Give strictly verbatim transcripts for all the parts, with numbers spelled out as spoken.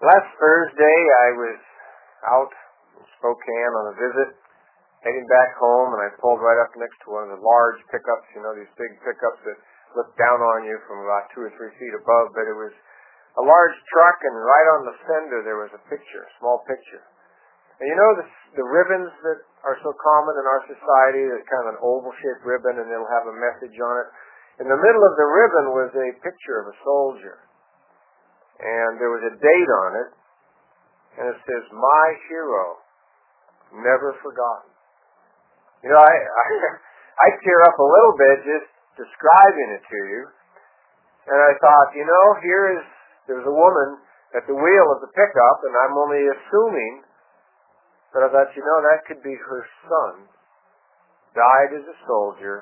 Last Thursday, I was out in Spokane on a visit, heading back home, and I pulled right up next to one of the large pickups, you know, these big pickups that look down on you from about two or three feet above, but it was a large truck, and right on the fender there was a picture, a small picture. And you know the, the ribbons that are so common in our society, there's kind of an oval-shaped ribbon, and it'll have a message on it. In the middle of the ribbon was a picture of a soldier. And there was a date on it, and it says, "My hero, never forgotten." You know, I, I, I tear up a little bit just describing it to you. And I thought, you know, here is, there's a woman at the wheel of the pickup, and I'm only assuming, but I thought, you know, that could be her son. Died as a soldier,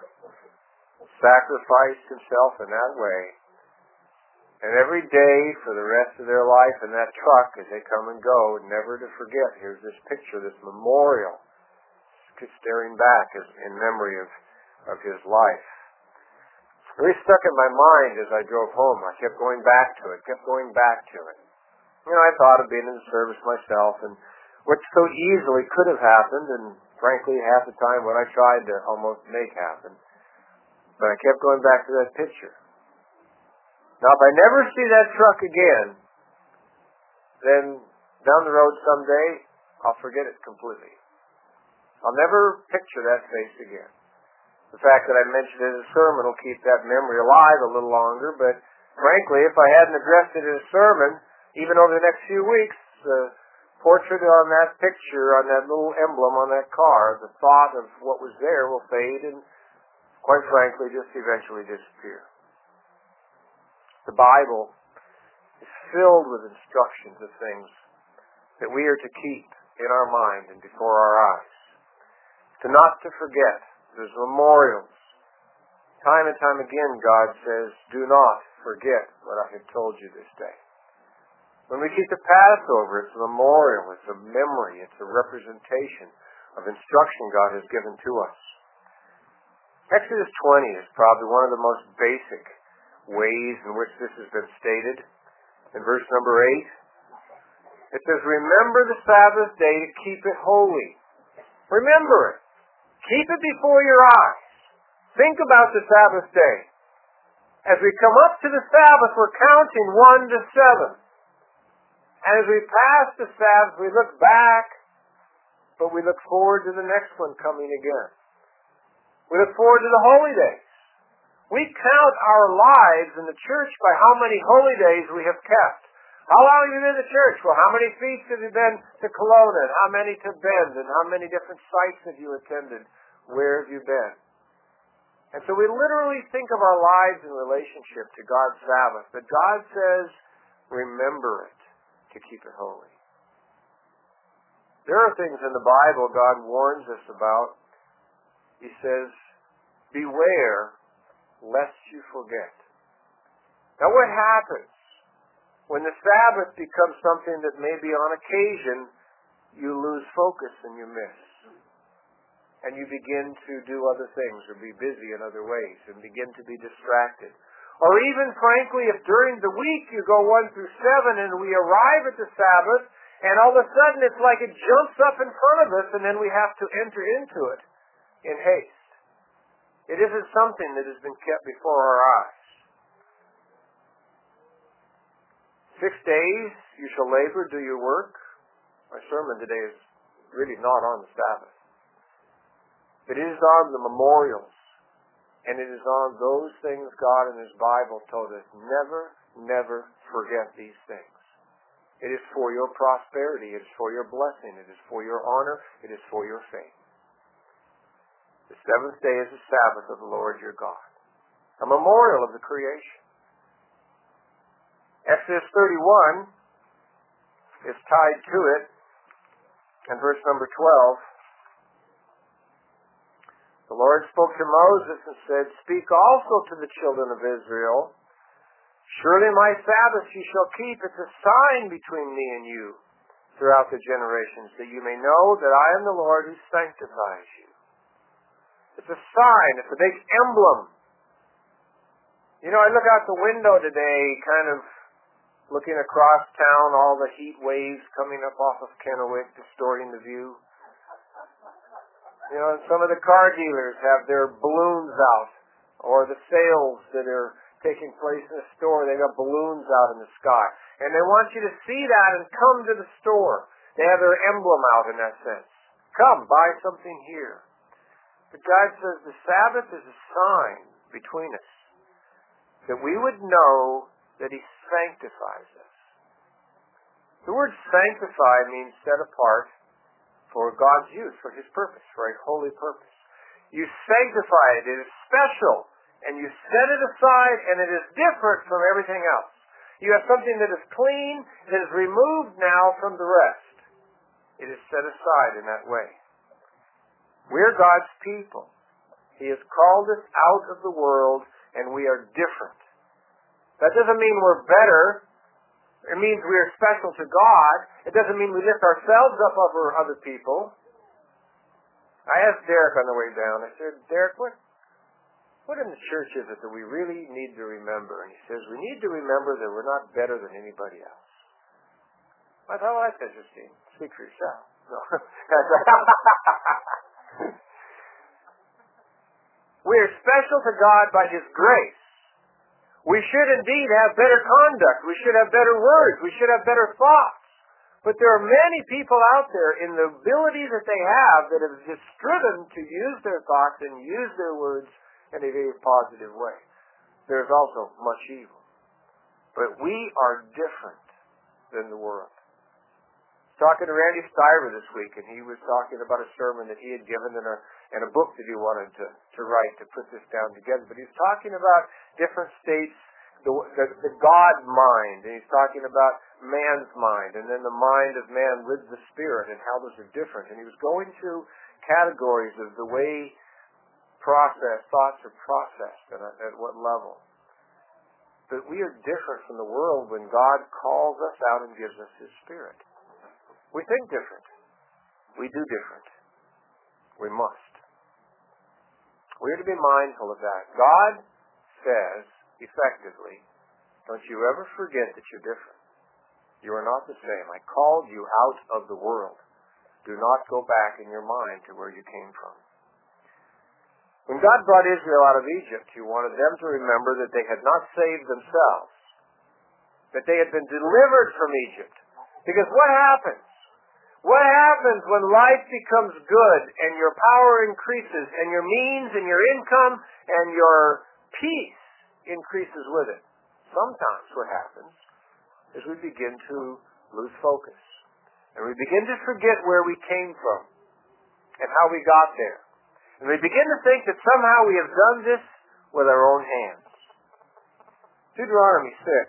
sacrificed himself in that way. And every day for the rest of their life in that truck as they come and go, never to forget, here's this picture, this memorial, staring back as, in memory of, of his life. It really stuck in my mind as I drove home. I kept going back to it, kept going back to it. You know, I thought of being in the service myself and what so easily could have happened, and frankly, half the time what I tried to almost make happen. But I kept going back to that picture. Now, if I never see that truck again, then down the road someday, I'll forget it completely. I'll never picture that face again. The fact that I mentioned it in a sermon will keep that memory alive a little longer, but frankly, if I hadn't addressed it in a sermon, even over the next few weeks, the portrait on that picture, on that little emblem on that car, the thought of what was there will fade and, quite frankly, just eventually disappear. The Bible is filled with instructions of things that we are to keep in our mind and before our eyes. To not to forget. There's memorials. Time and time again, God says, do not forget what I have told you this day. When we keep the Passover, it's a memorial, it's a memory, it's a representation of instruction God has given to us. Exodus twenty is probably one of the most basic ways in which this has been stated. In verse number eight, it says, "Remember the Sabbath day to keep it holy." Remember it. Keep it before your eyes. Think about the Sabbath day. As we come up to the Sabbath, we're counting one to seven. And as we pass the Sabbath, we look back, but we look forward to the next one coming again. We look forward to the holy days. We count our lives in the church by how many holy days we have kept. How long have you been in the church? Well, how many feasts have you been to Kelowna? And how many to Bend? And how many different sites have you attended? Where have you been? And so we literally think of our lives in relationship to God's Sabbath. But God says, remember it, to keep it holy. There are things in the Bible God warns us about. He says, beware lest you forget. Now what happens when the Sabbath becomes something that maybe on occasion you lose focus and you miss? And you begin to do other things or be busy in other ways and begin to be distracted. Or even, frankly, if during the week you go one through seven and we arrive at the Sabbath and all of a sudden it's like it jumps up in front of us and then we have to enter into it in haste. It isn't something that has been kept before our eyes. Six days you shall labor, do your work. My sermon today is really not on the Sabbath. But it is on the memorials. And it is on those things God in His Bible told us, never, never forget these things. It is for your prosperity. It is for your blessing. It is for your honor. It is for your faith. The seventh day is the Sabbath of the Lord your God. A memorial of the creation. Exodus thirty-one is tied to it. And verse number twelve. The Lord spoke to Moses and said, "Speak also to the children of Israel. Surely my Sabbath you shall keep. It's a sign between me and you throughout the generations, that you may know that I am the Lord who sanctifies you." It's a sign. It's a big emblem. You know, I look out the window today kind of looking across town, all the heat waves coming up off of Kennewick, distorting the view. You know, and some of the car dealers have their balloons out, or the sales that are taking place in the store, they got balloons out in the sky. And they want you to see that and come to the store. They have their emblem out in that sense. Come, buy something here. But God says the Sabbath is a sign between us, that we would know that He sanctifies us. The word sanctify means set apart for God's use, for His purpose, for a holy purpose. You sanctify it. It is special. And you set it aside, and it is different from everything else. You have something that is clean, that is removed now from the rest. It is set aside in that way. We're God's people. He has called us out of the world, and we are different. That doesn't mean we're better. It means we are special to God. It doesn't mean we lift ourselves up over other people. I asked Derek on the way down, I said, Derek, what, what in the church is it that we really need to remember? And he says, we need to remember that we're not better than anybody else. I thought, well, that's interesting. Speak for yourself. No. We are special to God by His grace. We should indeed have better conduct. We should have better words. We should have better thoughts. But there are many people out there in the ability that they have that have just striven to use their thoughts and use their words in a very positive way. There's also much evil. But we are different than the world. Talking to Randy Stiver this week, and he was talking about a sermon that he had given in a, in a book that he wanted to, to write to put this down together. But he's talking about different states, the, the, the God mind, and he's talking about man's mind, and then the mind of man with the Spirit, and how those are different. And he was going through categories of the way process, thoughts are processed, and at, at what level. But we are different from the world when God calls us out and gives us His Spirit. We think different. We do different. We must. We are to be mindful of that. God says, effectively, don't you ever forget that you're different. You are not the same. I called you out of the world. Do not go back in your mind to where you came from. When God brought Israel out of Egypt, He wanted them to remember that they had not saved themselves, that they had been delivered from Egypt. Because what happens? What happens when life becomes good and your power increases and your means and your income and your peace increases with it? Sometimes what happens is we begin to lose focus. And we begin to forget where we came from and how we got there. And we begin to think that somehow we have done this with our own hands. Deuteronomy six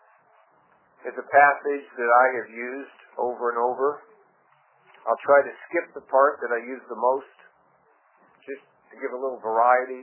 is a passage that I have used over and over. I'll try to skip the part that I use the most, just to give a little variety.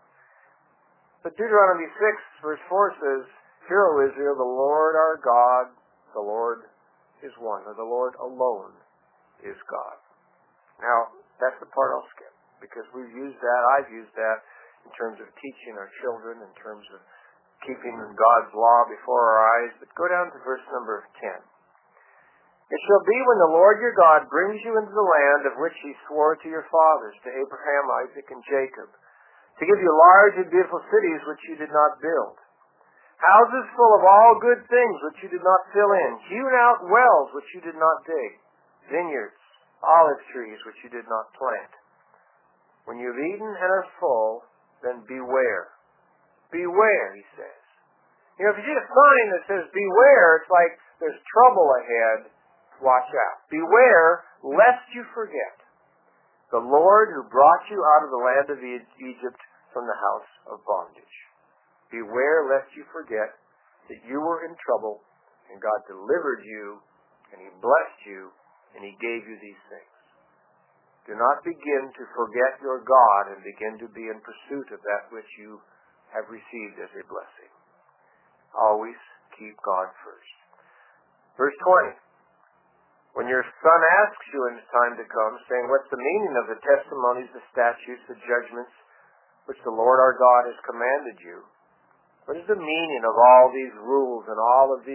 But Deuteronomy six, verse four says, Hear, O Israel, the Lord our God, the Lord is one, or the Lord alone is God. Now, that's the part I'll skip, because we've used that, I've used that in terms of teaching our children, in terms of keeping God's law before our eyes. But go down to verse number ten. It shall be when the Lord your God brings you into the land of which He swore to your fathers, to Abraham, Isaac, and Jacob, to give you large and beautiful cities which you did not build, houses full of all good things which you did not fill in, hewn out wells which you did not dig, vineyards, olive trees which you did not plant. When you have eaten and are full, then beware. Beware, He says. You know, if you see a sign that says beware, it's like there's trouble ahead. Watch out. Beware, lest you forget the Lord who brought you out of the land of Egypt from the house of bondage. Beware, lest you forget that you were in trouble, and God delivered you, and He blessed you, and He gave you these things. Do not begin to forget your God and begin to be in pursuit of that which you have received as a blessing. Always keep God first. Verse twenty. When your son asks you in time to come, saying, what's the meaning of the testimonies, the statutes, the judgments, which the Lord our God has commanded you? What is the meaning of all these rules and all of these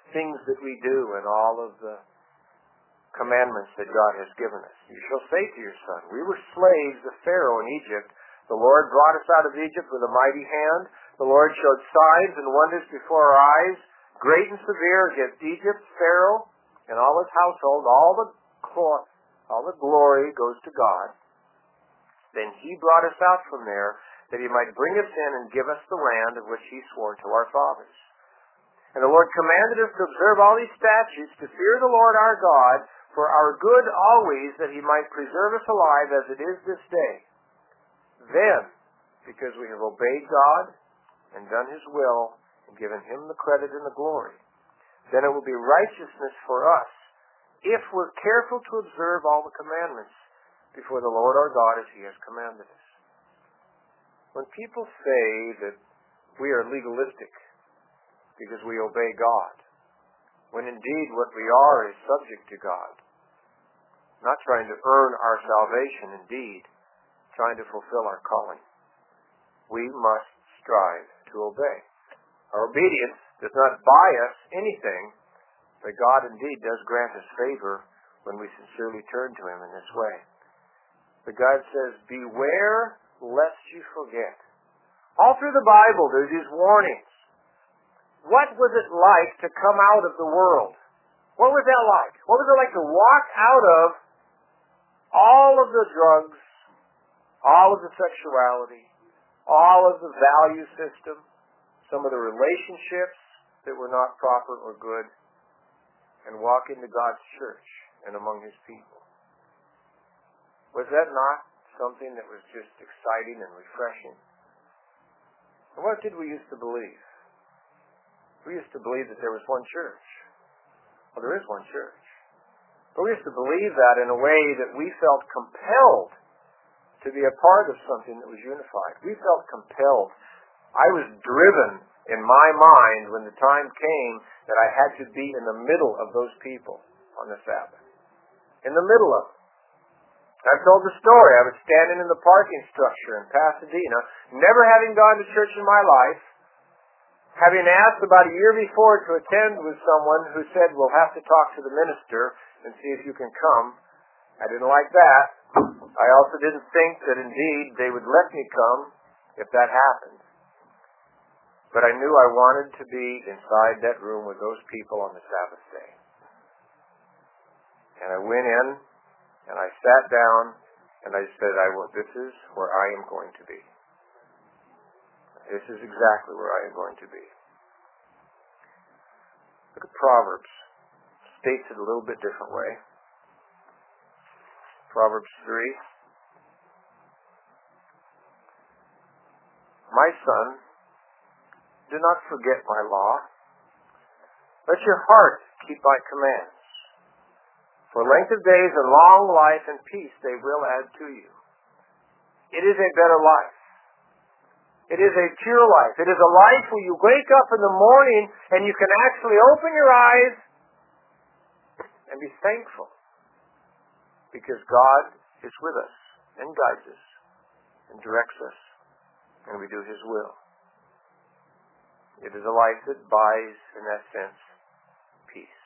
things that we do and all of the commandments that God has given us. You shall say to your son, we were slaves of Pharaoh in Egypt. The Lord brought us out of Egypt with a mighty hand. The Lord showed signs and wonders before our eyes, great and severe against Egypt, Pharaoh, and all his household. All the, all the glory goes to God. Then he brought us out from there, that he might bring us in and give us the land of which he swore to our fathers. And the Lord commanded us to observe all these statutes, to fear the Lord our God, for our good always, that he might preserve us alive as it is this day. Then, because we have obeyed God and done his will and given him the credit and the glory, then it will be righteousness for us if we're careful to observe all the commandments before the Lord our God as he has commanded us. When people say that we are legalistic because we obey God, when indeed what we are is subject to God, not trying to earn our salvation, indeed, trying to fulfill our calling, we must strive to obey. Our obedience does not buy us anything, but God indeed does grant us favor when we sincerely turn to him in this way. But God says, beware lest you forget. All through the Bible there's these warnings. What was it like to come out of the world? What was that like? What was it like to walk out of all of the drugs, all of the sexuality, all of the value system, some of the relationships that were not proper or good, and walk into God's church and among his people? Was that not something that was just exciting and refreshing? And what did we used to believe? We used to believe that there was one church. Well, there is one church. But we used to believe that in a way that we felt compelled to be a part of something that was unified. We felt compelled. I was driven in my mind when the time came that I had to be in the middle of those people on the Sabbath. In the middle of them. I've told the story. I was standing in the parking structure in Pasadena, never having gone to church in my life, having asked about a year before to attend with someone who said, we'll have to talk to the minister and see if you can come. I didn't like that. I also didn't think that indeed they would let me come if that happened. But I knew I wanted to be inside that room with those people on the Sabbath day. And I went in, and I sat down, and I said, I will, this is where I am going to be. This is exactly where I am going to be. Look at Proverbs. States it a little bit different way. Proverbs three. My son, do not forget my law. Let your heart keep my commands. For length of days and long life and peace they will add to you. It is a better life. It is a pure life. It is a life where you wake up in the morning and you can actually open your eyes and be thankful. Because God is with us and guides us and directs us, and we do his will. It is a life that buys, in that sense, peace.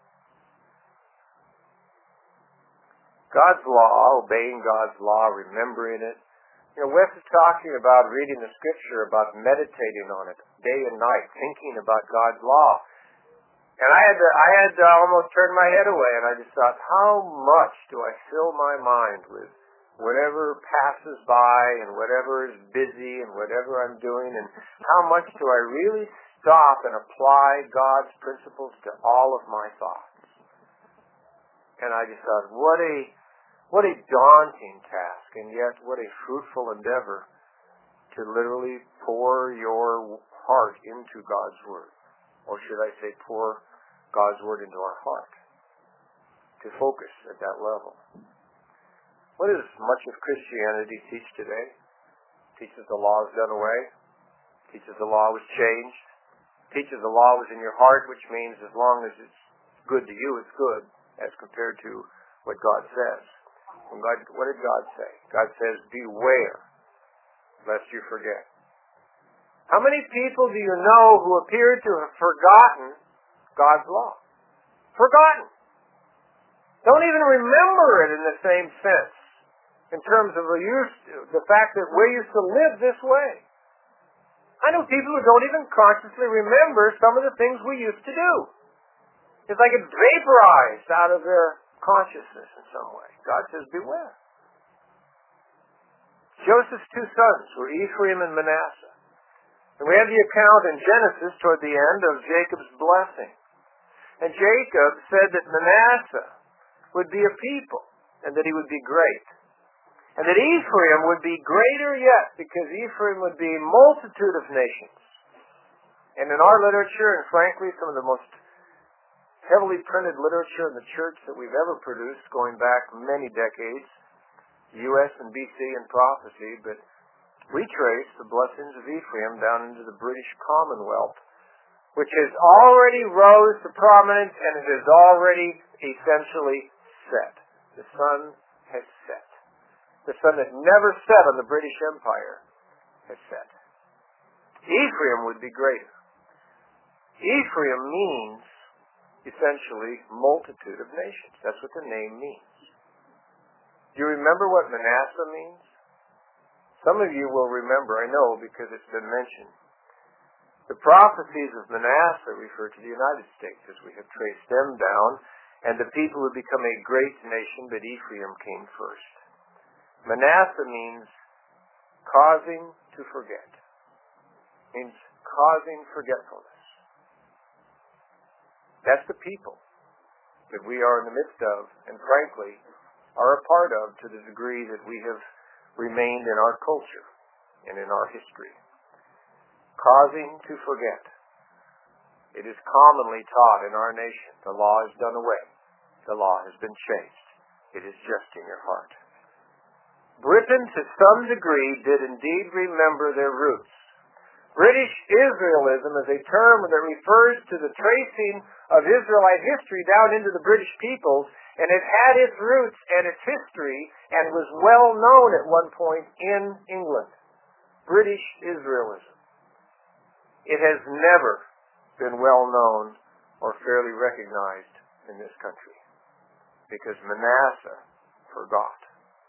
God's law, obeying God's law, remembering it. You know, Wes is talking about reading the Scripture, about meditating on it day and night, thinking about God's law. And I had to, I had to almost turn my head away, and I just thought, how much do I fill my mind with whatever passes by and whatever is busy and whatever I'm doing, and how much do I really stop and apply God's principles to all of my thoughts? And I just thought, what a what a daunting task, and yet what a fruitful endeavor to literally pour your heart into God's Word. Or should I say pour God's Word into our heart. To focus at that level. What does much of Christianity teach today? It teaches the law is done away. It teaches the law was changed. It teaches the law was in your heart, which means as long as it's good to you, it's good, as compared to what God says. When God, what did God say? God says, beware, lest you forget. How many people do you know who appear to have forgotten God's law. Forgotten. Don't even remember it in the same sense in terms of the, use, the fact that we used to live this way. I know people who don't even consciously remember some of the things we used to do. It's like it vaporized out of their consciousness in some way. God says, beware. Joseph's two sons were Ephraim and Manasseh. And we have the account in Genesis toward the end of Jacob's blessing. And Jacob said that Manasseh would be a people and that he would be great. And that Ephraim would be greater yet because Ephraim would be a multitude of nations. And in our literature, and frankly some of the most heavily printed literature in the church that we've ever produced, going back many decades, U S and B C and prophecy, but we trace the blessings of Ephraim down into the British Commonwealth, which has already rose to prominence and it is already essentially set. The sun has set. The sun that never set on the British Empire has set. Ephraim would be greater. Ephraim means essentially multitude of nations. That's what the name means. Do you remember what Manasseh means? Some of you will remember, I know, because it's been mentioned. The prophecies of Manasseh refer to the United States as we have traced them down, and the people would become a great nation, but Ephraim came first. Manasseh means causing to forget. Means causing forgetfulness. That's the people that we are in the midst of, and frankly, are a part of to the degree that we have remained in our culture and in our history. Causing to forget. It is commonly taught in our nation, the law is done away. The law has been changed. It is just in your heart. Britain, to some degree, did indeed remember their roots. British Israelism is a term that refers to the tracing of Israelite history down into the British peoples, and it had its roots and its history and was well known at one point in England. British Israelism. It has never been well known or fairly recognized in this country because Manasseh forgot.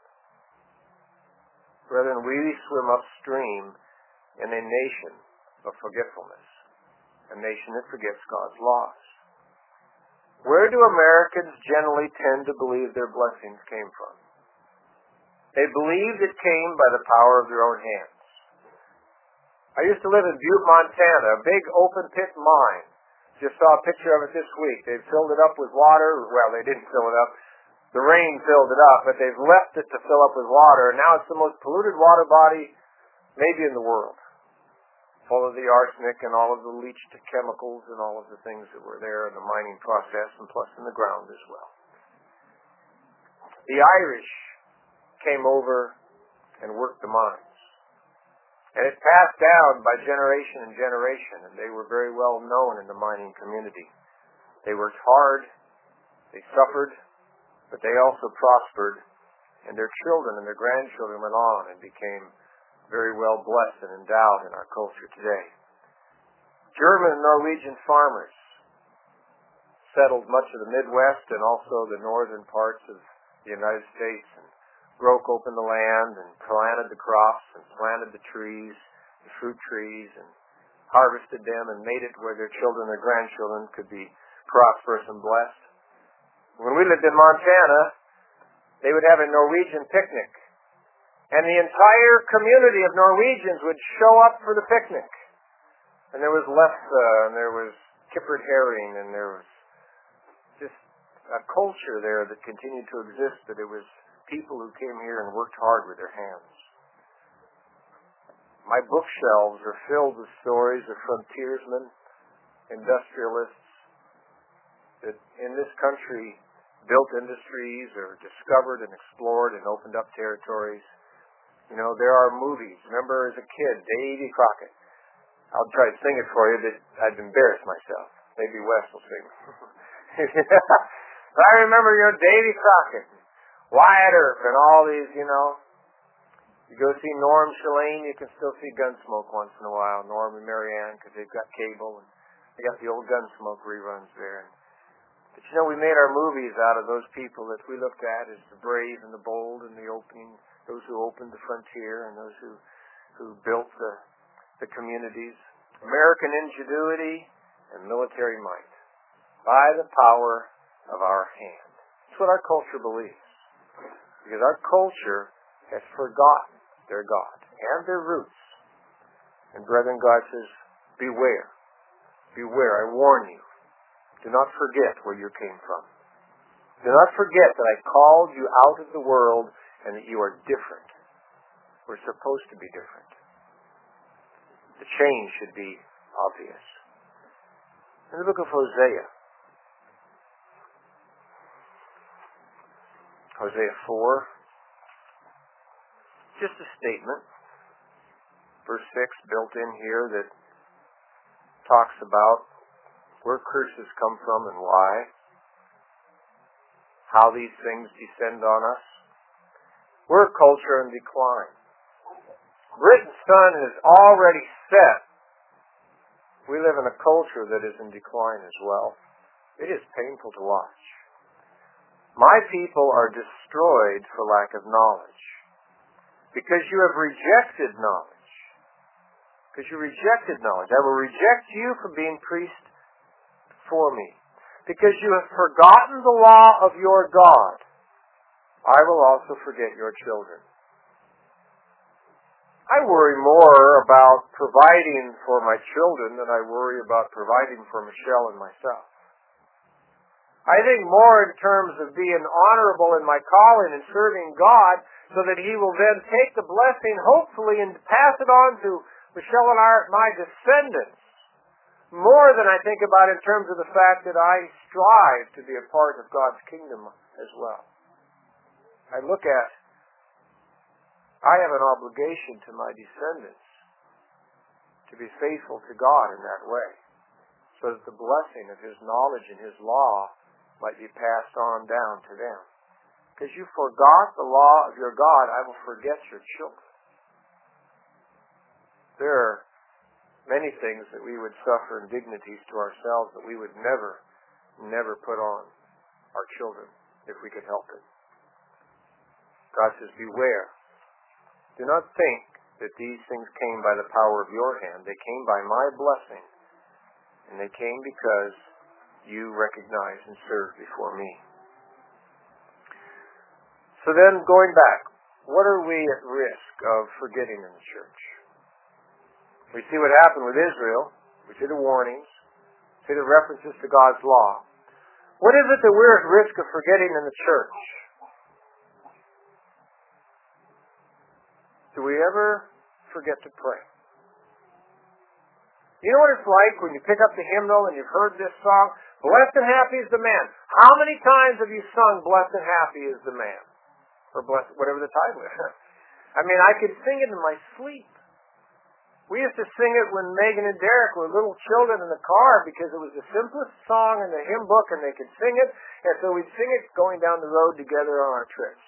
Brethren, we swim upstream in a nation of forgetfulness, a nation that forgets God's laws. Where do Americans generally tend to believe their blessings came from? They believed it came by the power of their own hands. I used to live in Butte, Montana, a big open pit mine. Just saw a picture of it this week. They've filled it up with water. Well, they didn't fill it up. The rain filled it up, but they've left it to fill up with water, and now it's the most polluted water body maybe in the world, full of the arsenic and all of the leached chemicals and all of the things that were there in the mining process, and plus in the ground as well. The Irish came over and worked the mines. And it passed down by generation and generation, and they were very well known in the mining community. They worked hard, they suffered, but they also prospered, and their children and their grandchildren went on and became very well blessed and endowed in our culture today. German and Norwegian farmers settled much of the Midwest and also the northern parts of the United States and broke open the land and planted the crops and planted the trees, the fruit trees, and harvested them and made it where their children and their grandchildren could be prosperous and blessed. When we lived in Montana, they would have a Norwegian picnic. And the entire community of Norwegians would show up for the picnic. And there was lefse, and there was kippered herring, and there was just a culture there that continued to exist, that it was people who came here and worked hard with their hands. My bookshelves are filled with stories of frontiersmen, industrialists, that in this country built industries or discovered and explored and opened up territories. You know, there are movies. Remember as a kid, Davy Crockett. I'll try to sing it for you, but I'd embarrass myself. Maybe Wes will sing it. I remember, you know, Davy Crockett, Wyatt Earp, and all these, you know. You go see Norm Shalane, you can still see Gunsmoke once in a while, Norm and Marianne, because they've got cable. And I got the old Gunsmoke reruns there. But you know, we made our movies out of those people that we looked at as the brave and the bold and the opening, those who opened the frontier and those who, who built the, the communities. American ingenuity and military might by the power of our hand. That's what our culture believes. Because our culture has forgotten their God and their roots. And brethren, God says, beware. Beware, I warn you. Do not forget where you came from. Do not forget that I called you out of the world and that you are different. We're supposed to be different. The change should be obvious. In the book of Hosea, Hosea four, just a statement, verse six built in here that talks about where curses come from and why, how these things descend on us. We're a culture in decline. Britain's sun has already set. We live in a culture that is in decline as well. It is painful to watch. My people are destroyed for lack of knowledge. Because you have rejected knowledge. Because you rejected knowledge. I will reject you from being priest for me. Because you have forgotten the law of your God, I will also forget your children. I worry more about providing for my children than I worry about providing for Michelle and myself. I think more in terms of being honorable in my calling and serving God so that He will then take the blessing, hopefully, and pass it on to Michelle and our, my descendants. More than I think about in terms of the fact that I strive to be a part of God's kingdom as well. I look at, I have an obligation to my descendants to be faithful to God in that way, so that the blessing of His knowledge and His law might be passed on down to them. Because you forgot the law of your God, I will forget your children. There are many things that we would suffer indignities to ourselves that we would never, never put on our children if we could help it. God says, beware. Do not think that these things came by the power of your hand. They came by my blessing. And they came because you recognize and serve before me. So then, going back, what are we at risk of forgetting in the church? We see what happened with Israel. We see the warnings. We see the references to God's law. What is it that we're at risk of forgetting in the church? Do we ever forget to pray? You know what it's like when you pick up the hymnal and you've heard this song, Blessed and happy is the man. How many times have you sung Blessed and happy is the man? Or blessed, whatever the title is. I mean, I could sing it in my sleep. We used to sing it when Megan and Derek were little children in the car because it was the simplest song in the hymn book and they could sing it. And so we'd sing it going down the road together on our trips.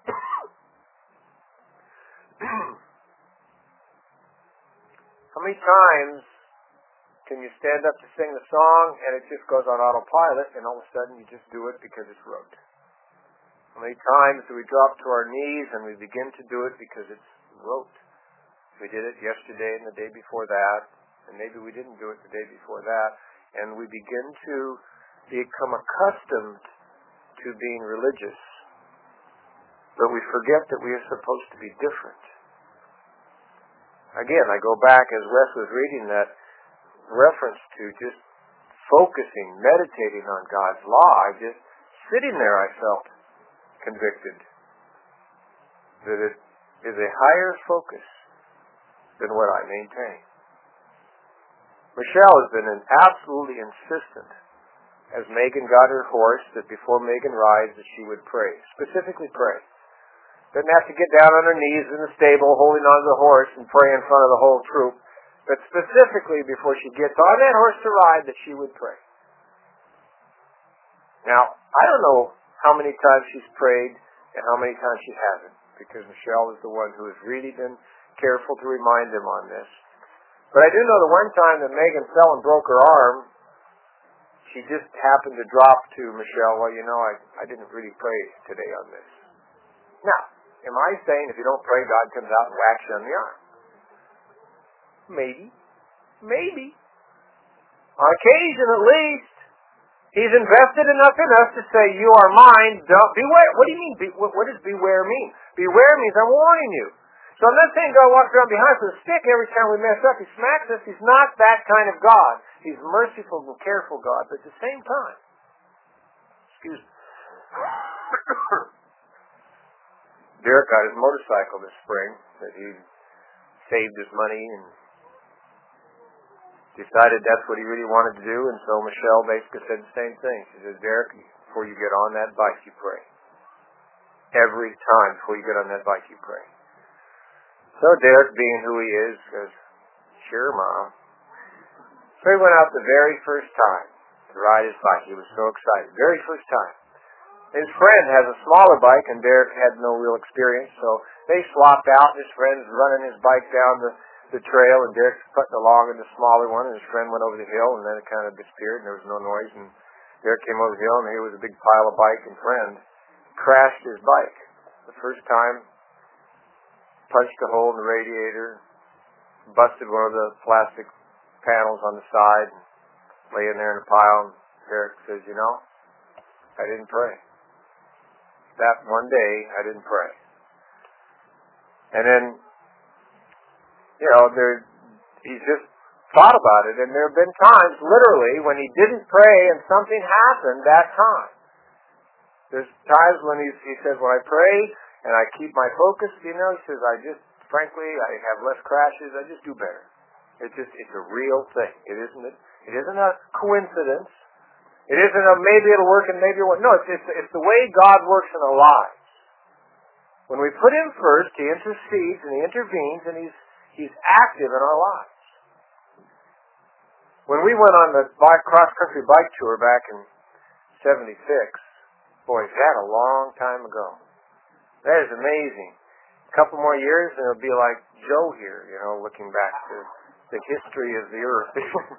How many times can you stand up to sing the song and it just goes on autopilot and all of a sudden you just do it because it's rote? How many times do we drop to our knees and we begin to do it because it's rote? We did it yesterday and the day before that, and maybe we didn't do it the day before that, and we begin to become accustomed to being religious, but we forget that we are supposed to be different. Again, I go back, as Wes was reading that reference to just focusing, meditating on God's law. I just, sitting there, I felt convicted that it is a higher focus than what I maintain. Michelle has been an absolutely insistent, as Megan got her horse, that before Megan rides that she would pray, specifically pray. Doesn't have to get down on her knees in the stable holding on to the horse and pray in front of the whole troop, but specifically before she gets on that horse to ride that she would pray. Now, I don't know how many times she's prayed and how many times she hasn't, because Michelle is the one who has really been careful to remind them on this. But I do know the one time that Megan fell and broke her arm, she just happened to drop to Michelle, well, you know, I, I didn't really pray today on this. Now, am I saying if you don't pray, God comes out and whacks you on the arm? Maybe. Maybe. On occasion, at least. He's invested enough in us to say, you are mine, don't beware. What do you mean? Be, what, what does beware mean? Beware means I'm warning you. So I'm not saying God walks around behind us with a stick every time we mess up. He smacks us. He's not that kind of God. He's merciful and careful God. But at the same time, excuse me. Derek got his motorcycle this spring that he saved his money and decided that's what he really wanted to do, and so Michelle basically said the same thing. She says, Derek, before you get on that bike, you pray. Every time before you get on that bike, you pray. So Derek, being who he is, says, sure, Mom. So he went out the very first time to ride his bike. He was so excited. Very first time. His friend has a smaller bike, and Derek had no real experience, so they swapped out. His friend's running his bike down the the trail, and Derek's putting along in the smaller one, and his friend went over the hill, and then it kind of disappeared, and there was no noise, and Derek came over the hill, and here was a big pile of bike, and friend crashed his bike. The first time, punched a hole in the radiator, busted one of the plastic panels on the side, and laying there in a pile, and Derek says, you know, I didn't pray. That one day, I didn't pray. And then, you know, there, he just thought about it, and there have been times, literally, when he didn't pray and something happened that time. There's times when he, he says, when I pray and I keep my focus, you know, he says, I just, frankly, I have less crashes, I just do better. It's just, it's a real thing. It isn't, it isn't a coincidence. It isn't a maybe it'll work and maybe it won't. No, it's, it's, it's the way God works in our lives. When we put Him first, He intercedes and He intervenes, and He's He's active in our lives. When we went on the cross-country bike tour back in seventy-six, boy, that a long time ago. That is amazing. A couple more years and it'll be like Joe here, you know, looking back to the history of the earth.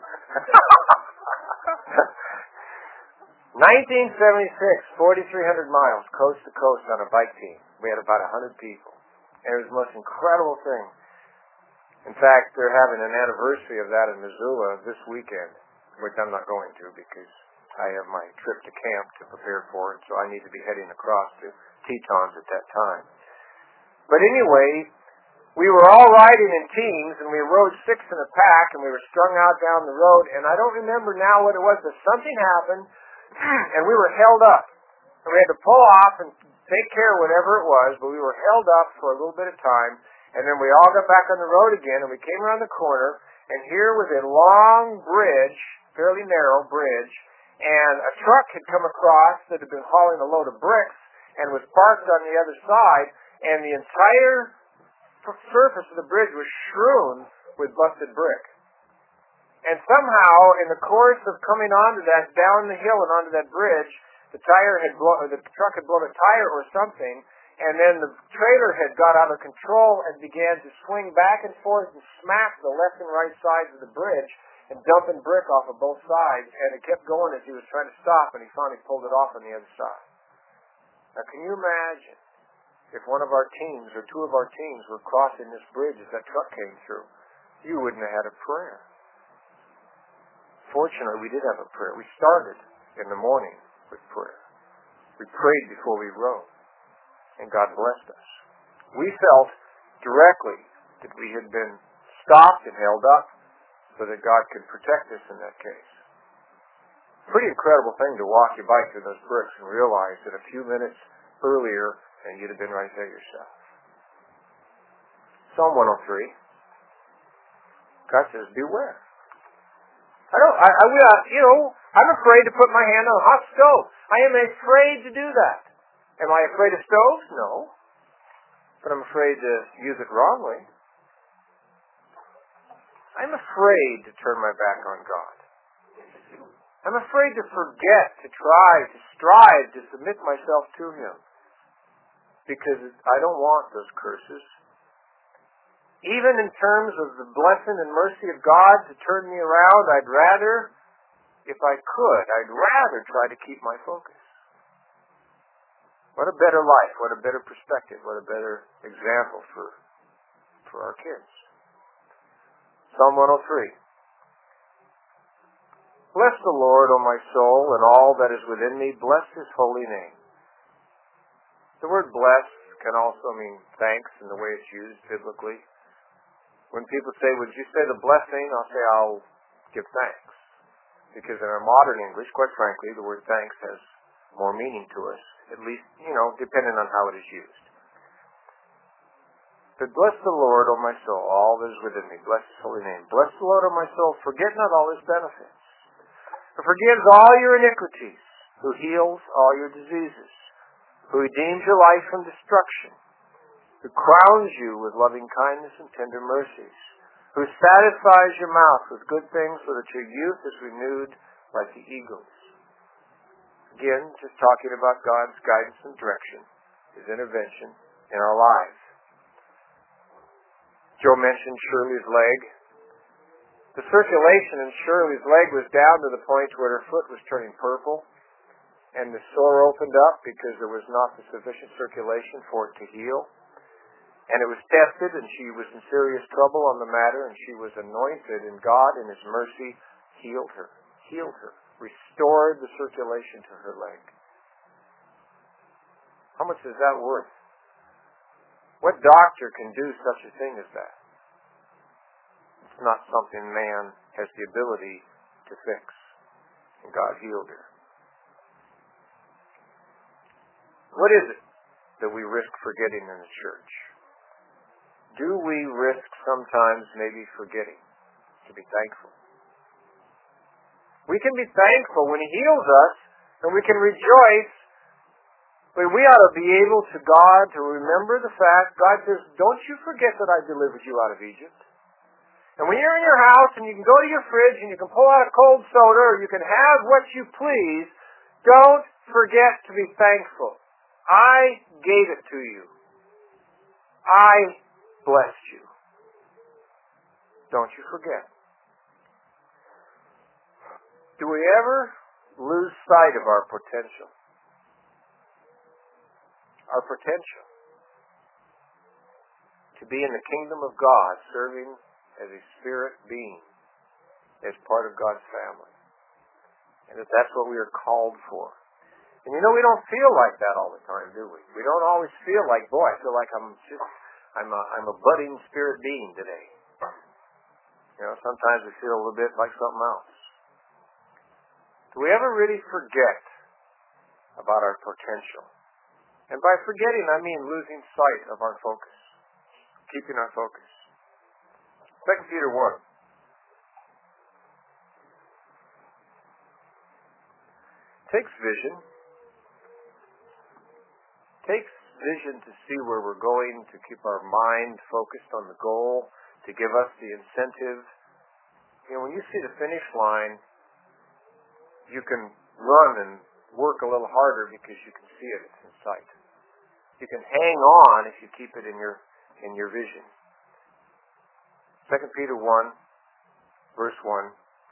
nineteen seventy-six, forty-three hundred miles, coast to coast on a bike team. We had about one hundred people. And it was the most incredible thing. In fact, they're having an anniversary of that in Missoula this weekend, which I'm not going to because I have my trip to camp to prepare for it, so I need to be heading across to Tetons at that time. But anyway, we were all riding in teams, and we rode six in a pack, and we were strung out down the road, and I don't remember now what it was, but something happened, and we were held up. And we had to pull off and take care of whatever it was, but we were held up for a little bit of time. And then we all got back on the road again, and we came around the corner, and here was a long bridge, fairly narrow bridge, and a truck had come across that had been hauling a load of bricks and was parked on the other side, and the entire surface of the bridge was strewn with busted brick. And somehow, in the course of coming onto that, down the hill and onto that bridge, the tire had blown, or the truck had blown a tire or something, and then the trailer had got out of control and began to swing back and forth and smack the left and right sides of the bridge and dumping brick off of both sides. And it kept going as he was trying to stop, and he finally pulled it off on the other side. Now, can you imagine if one of our teams or two of our teams were crossing this bridge as that truck came through? You wouldn't have had a prayer. Fortunately, we did have a prayer. We started in the morning with prayer. We prayed before we rode. And God blessed us. We felt directly that we had been stopped and held up so that God could protect us in that case. Pretty incredible thing to walk your bike through those bricks and realize that a few minutes earlier and you'd have been right there yourself. Psalm one oh three. God says, beware. I don't, I, I, you know, I'm afraid to put my hand on a hot stove. I am afraid to do that. Am I afraid of stoves? No. But I'm afraid to use it wrongly. I'm afraid to turn my back on God. I'm afraid to forget, to try, to strive, to submit myself to Him. Because I don't want those curses. Even in terms of the blessing and mercy of God to turn me around, I'd rather if I could, I'd rather try to keep my focus. What a better life, what a better perspective, what a better example for, for our kids. Psalm one oh three. Bless the Lord, O my soul, and all that is within me. Bless His holy name. The word bless can also mean thanks in the way it's used biblically. When people say, would you say the blessing? I'll say, I'll give thanks. Because in our modern English, quite frankly, the word thanks has more meaning to us. At least, you know, depending on how it is used. But bless the Lord, O my soul, all that is within me. Bless His holy name. Bless the Lord, O my soul. Forget not all His benefits. Who forgives all your iniquities. Who heals all your diseases. Who redeems your life from destruction. Who crowns you with loving kindness and tender mercies. Who satisfies your mouth with good things so that your youth is renewed like the eagles. Again, just talking about God's guidance and direction, His intervention in our lives. Joe mentioned Shirley's leg. The circulation in Shirley's leg was down to the point where her foot was turning purple, and the sore opened up because there was not the sufficient circulation for it to heal. And it was tested, and she was in serious trouble on the matter, and she was anointed, and God, in His mercy, healed her. Healed her. Restored the circulation to her leg. How much is that worth? What doctor can do such a thing as that? It's not something man has the ability to fix. And God healed her. What is it that we risk forgetting in the church? Do we risk sometimes maybe forgetting to be thankful? We can be thankful when He heals us, and we can rejoice, but we ought to be able to God to remember the fact, God says, don't you forget that I delivered you out of Egypt. And when you're in your house and you can go to your fridge and you can pull out a cold soda or you can have what you please, don't forget to be thankful. I gave it to you. I blessed you. Don't you forget. Do we ever lose sight of our potential? Our potential to be in the kingdom of God, serving as a spirit being, as part of God's family. And that that's what we are called for. And you know, we don't feel like that all the time, do we? We don't always feel like, boy, I feel like I'm just, I'm a, I'm a budding spirit being today. You know, sometimes we feel a little bit like something else. Do we ever really forget about our potential? And by forgetting, I mean losing sight of our focus. Keeping our focus. Second Peter one. Takes vision. Takes vision to see where we're going, to keep our mind focused on the goal, to give us the incentive. You know, when you see the finish line, you can run and work a little harder because you can see it in sight. You can hang on if you keep it in your in your vision. Second Peter one, verse one.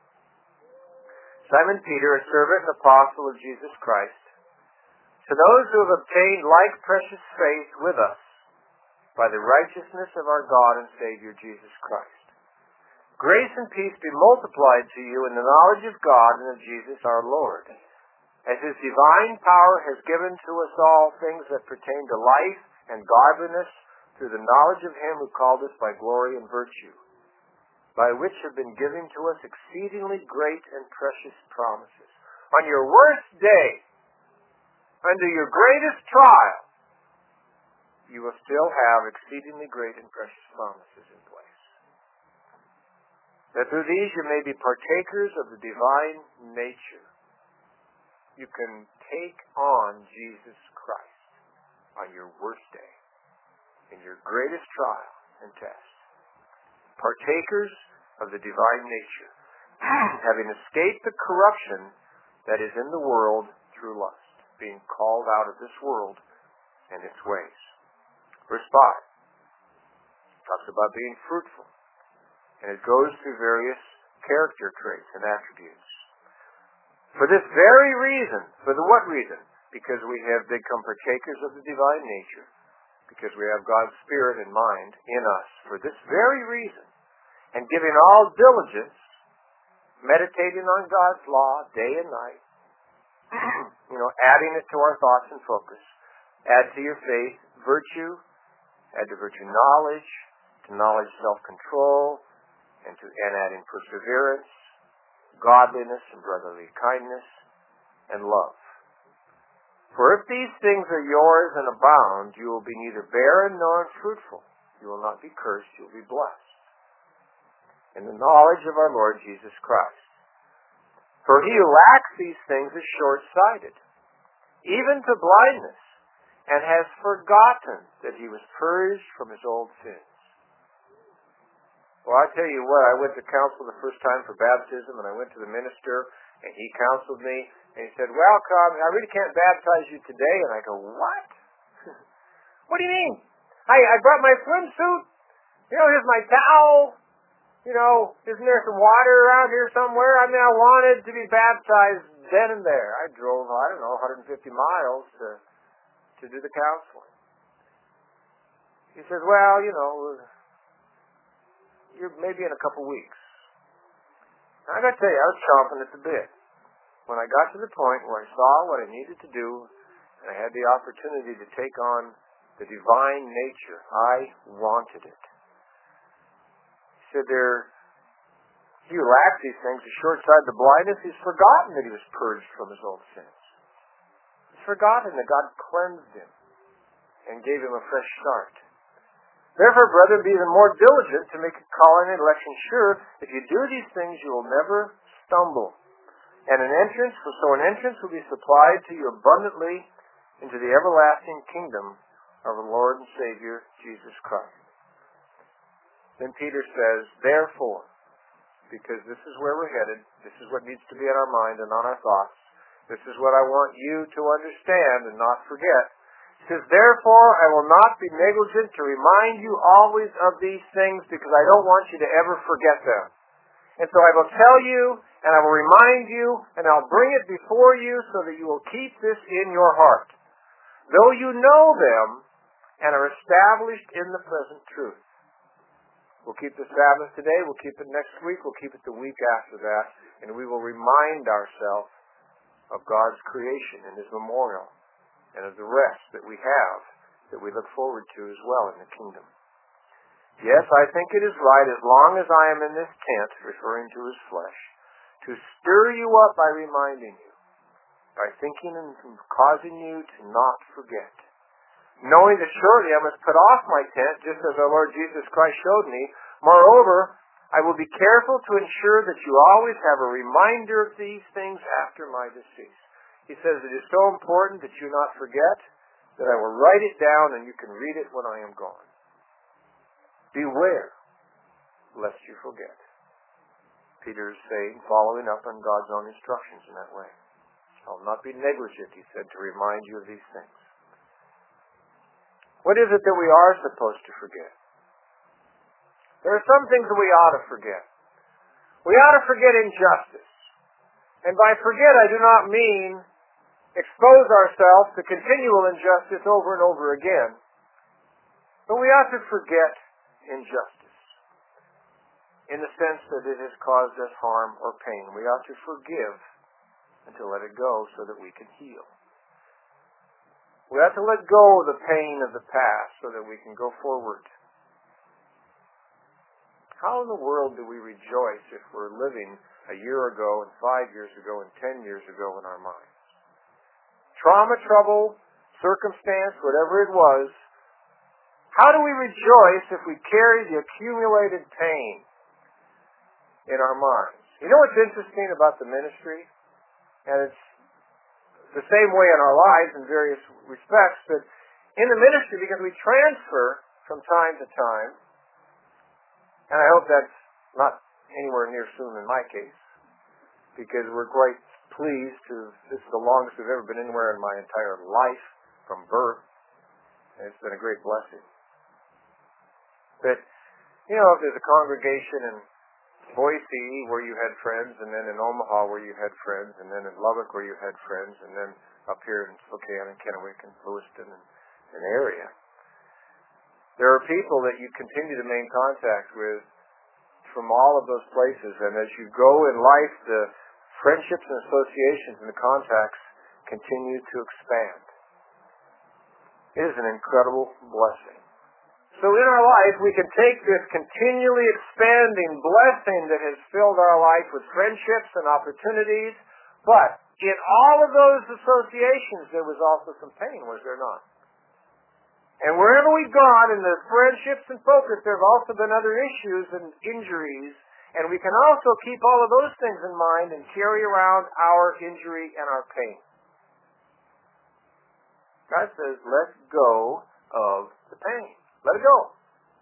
Simon Peter, a servant and apostle of Jesus Christ, to those who have obtained like precious faith with us by the righteousness of our God and Savior Jesus Christ. Grace and peace be multiplied to you in the knowledge of God and of Jesus our Lord, as His divine power has given to us all things that pertain to life and godliness through the knowledge of Him who called us by glory and virtue, by which have been given to us exceedingly great and precious promises. On your worst day, under your greatest trial, you will still have exceedingly great and precious promises in place. That through these you may be partakers of the divine nature. You can take on Jesus Christ on your worst day, in your greatest trial and test. Partakers of the divine nature, having escaped the corruption that is in the world through lust, being called out of this world and its ways. Verse five talks about being fruitful. And it goes through various character traits and attributes. For this very reason, for the what reason? Because we have become partakers of the divine nature, because we have God's Spirit and mind in us. For this very reason, and giving all diligence, meditating on God's law day and night, you know, adding it to our thoughts and focus. Add to your faith virtue, add to virtue knowledge, to knowledge self-control, and to and adding perseverance, godliness and brotherly kindness, and love. For if these things are yours and abound, you will be neither barren nor unfruitful. You will not be cursed, you will be blessed. In the knowledge of our Lord Jesus Christ. For he who lacks these things is short-sighted, even to blindness, and has forgotten that he was purged from his old sins. Well, I tell you what, I went to counsel the first time for baptism, and I went to the minister, and he counseled me, and he said, well, come, I really can't baptize you today. And I go, what? What do you mean? I, I brought my swimsuit. You know, here's my towel. You know, isn't there some water around here somewhere? I mean, I wanted to be baptized then and there. I drove, I don't know, one hundred fifty miles to to do the counseling. He says, well, you know, you're maybe in a couple weeks. And I got to tell you, I was chomping at the bit. When I got to the point where I saw what I needed to do, and I had the opportunity to take on the divine nature, I wanted it. He said, there, he who lacks these things is short-sighted, the blindness, he's forgotten that he was purged from his old sins. He's forgotten that God cleansed him and gave him a fresh start. Therefore, brethren, be even more diligent to make your calling and election sure. If you do these things, you will never stumble. And an entrance, for so an entrance will be supplied to you abundantly into the everlasting kingdom of our Lord and Savior, Jesus Christ. Then Peter says, therefore, because this is where we're headed, this is what needs to be in our mind and on our thoughts, this is what I want you to understand and not forget. He says, therefore, I will not be negligent to remind you always of these things, because I don't want you to ever forget them. And so I will tell you, and I will remind you, and I'll bring it before you so that you will keep this in your heart. Though you know them and are established in the present truth. We'll keep the Sabbath today, we'll keep it next week, we'll keep it the week after that, and we will remind ourselves of God's creation and His memorial, and of the rest that we have, that we look forward to as well in the kingdom. Yes, I think it is right, as long as I am in this tent, referring to His flesh, to stir you up by reminding you, by thinking and causing you to not forget. Knowing that shortly I must put off my tent, just as our Lord Jesus Christ showed me. Moreover, I will be careful to ensure that you always have a reminder of these things after my decease. He says it is so important that you not forget that I will write it down and you can read it when I am gone. Beware, lest you forget. Peter is saying, following up on God's own instructions in that way. I will not be negligent, he said, to remind you of these things. What is it that we are supposed to forget? There are some things that we ought to forget. We ought to forget injustice. And by forget, I do not mean expose ourselves to continual injustice over and over again. But we ought to forget injustice in the sense that it has caused us harm or pain. We ought to forgive and to let it go so that we can heal. We have to let go of the pain of the past so that we can go forward. How in the world do we rejoice if we're living a year ago and five years ago and ten years ago in our minds? Trauma, trouble, circumstance, whatever it was, how do we rejoice if we carry the accumulated pain in our minds? You know what's interesting about the ministry? And it's the same way in our lives in various respects, that in the ministry, because we transfer from time to time, and I hope that's not anywhere near soon in my case, because we're quite pleased to, this is the longest we've ever been anywhere in my entire life, from birth, and it's been a great blessing. But, you know, if there's a congregation in Boise where you had friends, and then in Omaha where you had friends, and then in Lubbock where you had friends, and then up here in Spokane and Kennewick and Lewiston and, and area. There are people that you continue to maintain contact with from all of those places, and as you go in life, the friendships and associations and the contacts continue to expand. It is an incredible blessing. So in our life, we can take this continually expanding blessing that has filled our life with friendships and opportunities, but in all of those associations, there was also some pain, was there not? And wherever we've gone in the friendships and focus, there have also been other issues and injuries, and we can also keep all of those things in mind and carry around our injury and our pain. God says, let go of the pain. Let it go.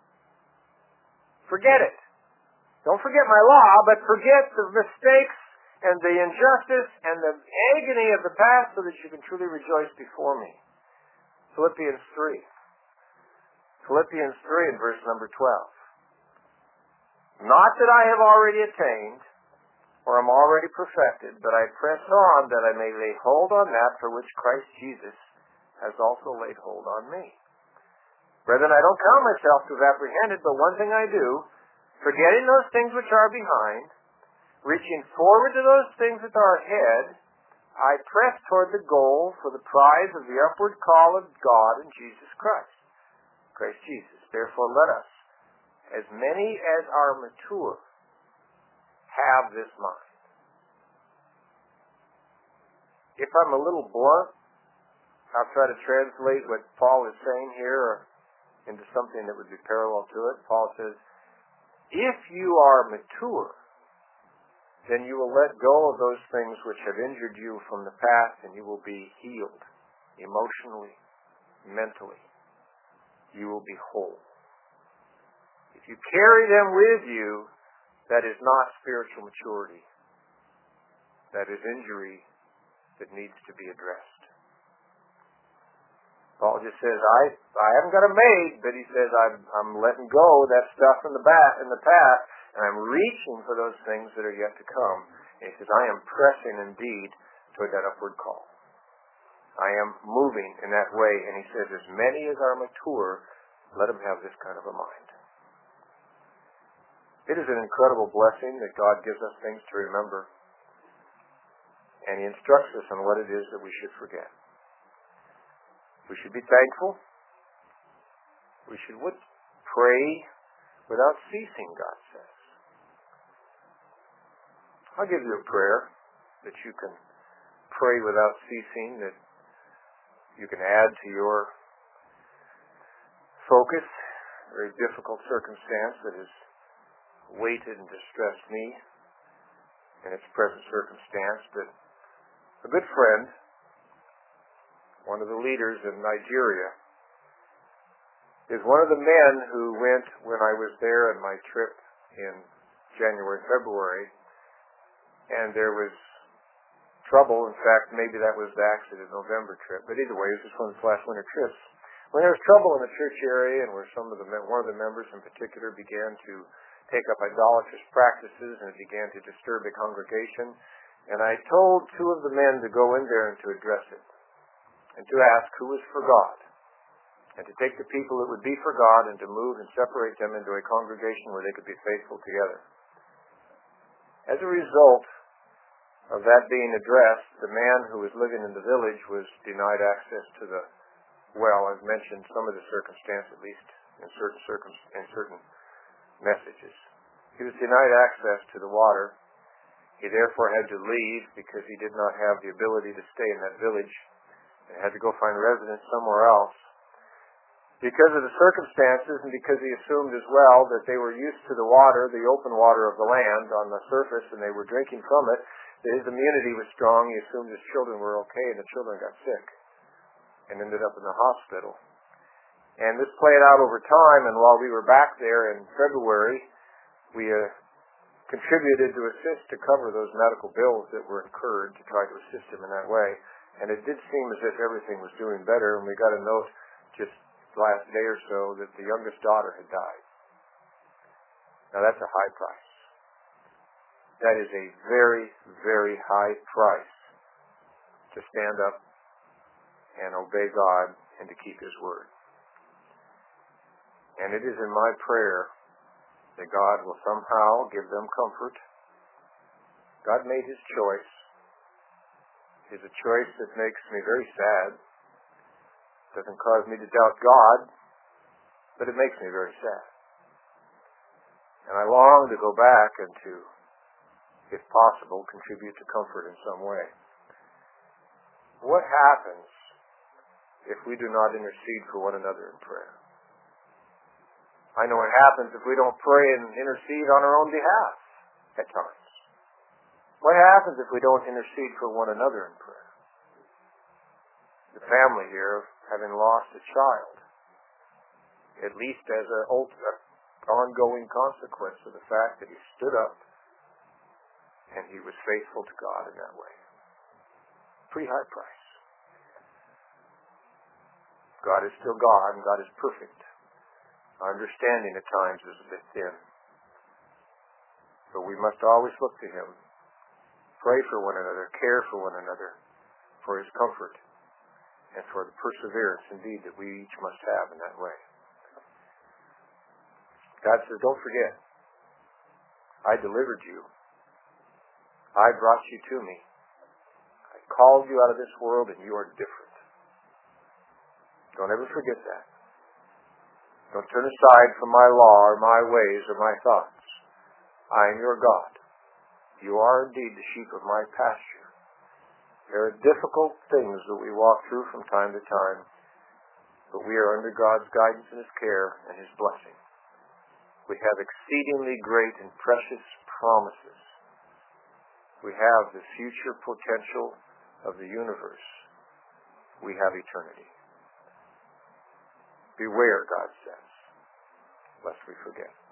Forget it. Don't forget my law, but forget the mistakes and the injustice and the agony of the past so that you can truly rejoice before me. Philippians three. Philippians three and verse number twelve. Not that I have already attained or am already perfected, but I press on that I may lay hold on that for which Christ Jesus has also laid hold on me. Brethren, I don't count myself to have apprehended, but one thing I do, forgetting those things which are behind, reaching forward to those things that are ahead, I press toward the goal for the prize of the upward call of God in Jesus Christ. Christ Jesus. Therefore let us, as many as are mature, have this mind. If I'm a little blunt, I'll try to translate what Paul is saying here into something that would be parallel to it. Paul says, if you are mature, then you will let go of those things which have injured you from the past, and you will be healed emotionally, mentally. You will be whole. If you carry them with you, that is not spiritual maturity. That is injury that needs to be addressed. Paul just says, I I haven't got a maid, but he says, I'm, I'm letting go of that stuff in the, back, in the past, and I'm reaching for those things that are yet to come. And he says, I am pressing indeed toward that upward call. I am moving in that way. And he says, as many as are mature, let them have this kind of a mind. It is an incredible blessing that God gives us things to remember. And he instructs us on what it is that we should forget. We should be thankful. We should pray without ceasing, God says. I'll give you a prayer that you can pray without ceasing, that you can add to your focus. A very difficult circumstance that has weighted and distressed me in its present circumstance. But a good friend, one of the leaders in Nigeria, is one of the men who went when I was there on my trip in January, February, and there was trouble. In fact, maybe that was the accident November trip. But either way, it was just one of the last winter trips. When there was trouble in the church area, and where some of the one of the members in particular began to take up idolatrous practices, and it began to disturb the congregation, and I told two of the men to go in there and to address it, and to ask who was for God, and to take the people that would be for God and to move and separate them into a congregation where they could be faithful together. As a result of that being addressed, the man who was living in the village was denied access to the well. I've mentioned some of the circumstance, at least in certain circum- in certain messages. He was denied access to the water. He therefore had to leave because he did not have the ability to stay in that village. He had to go find residence somewhere else. Because of the circumstances, and because he assumed as well that they were used to the water, the open water of the land on the surface, and they were drinking from it, that his immunity was strong. He assumed his children were okay, and the children got sick and ended up in the hospital. And this played out over time, and while we were back there in February, we uh, contributed to assist to cover those medical bills that were incurred to try to assist him in that way. And it did seem as if everything was doing better, and we got a note just last day or so that the youngest daughter had died. Now that's a high price. That is a very, very high price to stand up and obey God and to keep His word. And it is in my prayer that God will somehow give them comfort. God made His choice. It's a choice that makes me very sad. Doesn't cause me to doubt God, but it makes me very sad. And I long to go back and to, if possible, contribute to comfort in some way. What happens if we do not intercede for one another in prayer? I know what happens if we don't pray and intercede on our own behalf at times. What happens if we don't intercede for one another in prayer? The family here, having lost a child, at least as an ultimate ongoing consequence of the fact that he stood up and he was faithful to God in that way. Pretty high price. God is still God, and God is perfect. Our understanding at times is a bit thin. But we must always look to Him, pray for one another, care for one another, for His comfort, and for the perseverance, indeed, that we each must have in that way. God says, don't forget, I delivered you. I brought you to me. I called you out of this world, and you are different. Don't ever forget that. Don't turn aside from my law or my ways or my thoughts. I am your God. You are indeed the sheep of my pasture. There are difficult things that we walk through from time to time, but we are under God's guidance and His care and His blessing. We have exceedingly great and precious promises. We have the future potential of the universe. We have eternity. Beware, God says, lest we forget.